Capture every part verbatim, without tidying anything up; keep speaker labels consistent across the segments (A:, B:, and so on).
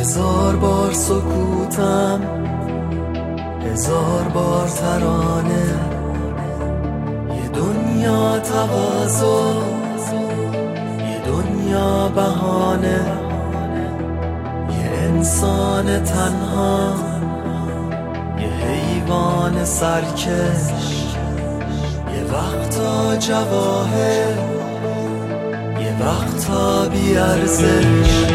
A: هزار بار سکوتم، هزار بار ترانه، یه دنیا تقاضا، یه دنیا بهانه، یه انسان تنها، یه حیوان سرکش، یه وقتا جواهر، یه وقتا بی‌ارزش.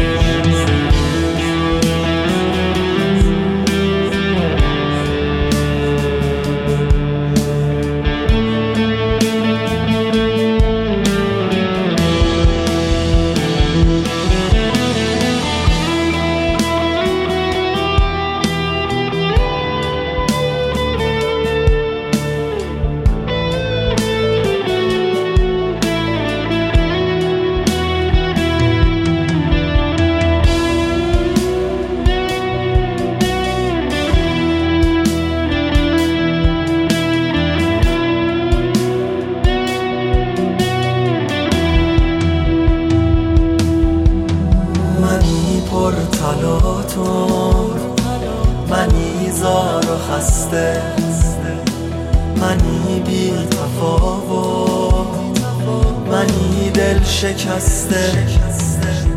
A: پر تلاطم، منی زار و خسته، منی بی تفاوت، منی دل شکسته.